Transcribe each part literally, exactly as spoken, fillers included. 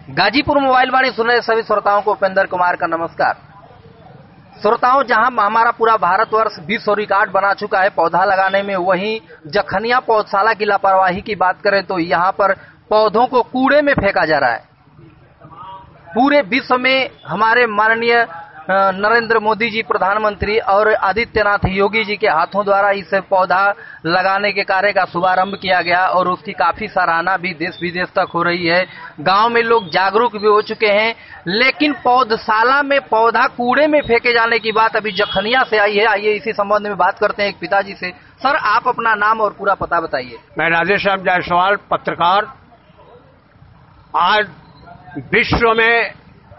Ghazipur mobile वाणी सुन रहे सभी श्रोताओं को उपेंद्र कुमार का नमस्कार। श्रोताओं, जहां हमारा पूरा भारतवर्ष विश्व रिकॉर्ड बना चुका है पौधा लगाने में, वहीं जखनिया पौधशाला की लापरवाही की बात करें तो यहां पर पौधों को कूड़े में फेंका जा रहा है। पूरे विश्व में हमारे माननीय नरेंद्र मोदी जी प्रधानमंत्री और आदित्यनाथ योगी जी के हाथों द्वारा इस पौधा लगाने के कार्य का शुभारंभ किया गया और उसकी काफी सराहना भी देश विदेश तक हो रही है। गांव में लोग जागरूक भी हो चुके हैं, लेकिन पौधशाला में पौधा कूड़े में फेंके जाने की बात अभी जखनिया से आई है। आइए इसी संबंध में बात करते हैं एक पिताजी से। सर, आप अपना नाम और पूरा पता बताइए। मैं राधेश्याम जायसवाल, पत्रकार। आज विश्व में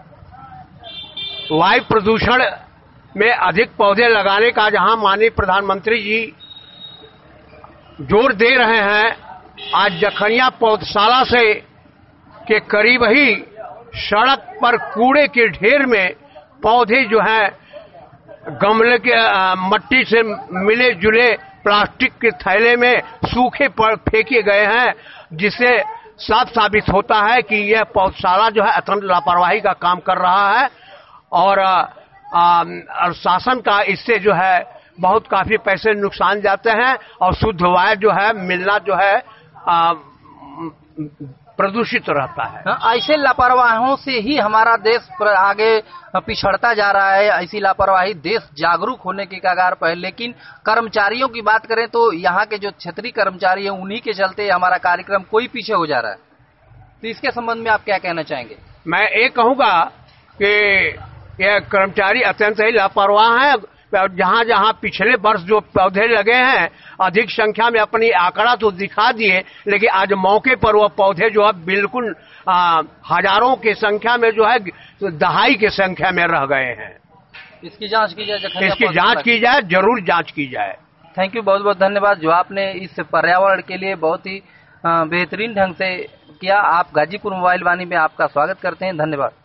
वायु प्रदूषण में अधिक पौधे लगाने का जहां माननीय प्रधानमंत्री जी जोर दे रहे हैं, आज जखनिया पौधशाला से के करीब ही सड़क पर कूड़े के ढेर में पौधे जो हैं गमले के मट्टी से मिले जुले प्लास्टिक के थैले में सूखे पर फेंके गए हैं, जिससे साफ साबित होता है कि यह पौधशाला जो है अत्यंत लापरवाही का काम कर रहा है और, और शासन का इससे जो है बहुत काफी पैसे नुकसान जाते हैं और शुद्ध वायु जो है मिलना जो है आ, प्रदूषित रहता है। ऐसे लापरवाहियों से ही हमारा देश आगे पिछड़ता जा रहा है। ऐसी लापरवाही देश जागरूक होने की कगार पर है। लेकिन कर्मचारियों की बात करें तो यहाँ के जो क्षेत्रीय कर्मचारी हैं, उन्हीं के चलते हमारा कार्यक्रम कोई पीछे हो जा रहा है। तो इसके संबंध में आप क्या कहना चाहेंगे? मैं ये कहूँगा कि यह कर्मचारी अत्यंत ही लापरवाह हैं। जहां जहां पिछले वर्ष जो पौधे लगे हैं अधिक संख्या में अपनी आंकड़ा तो दिखा दिए, लेकिन आज मौके पर वो पौधे जो है बिल्कुल आ, हजारों की संख्या में जो है दहाई की संख्या में रह गए हैं। इसकी जांच की जाए, इसकी जांच की जाए, जरूर जांच की जाए। थैंक यू, बहुत बहुत धन्यवाद जो आपने इस पर्यावरण के लिए बहुत ही बेहतरीन ढंग से किया। आप गाजीपुर मोबाइल वाणी में आपका स्वागत करते हैं। धन्यवाद।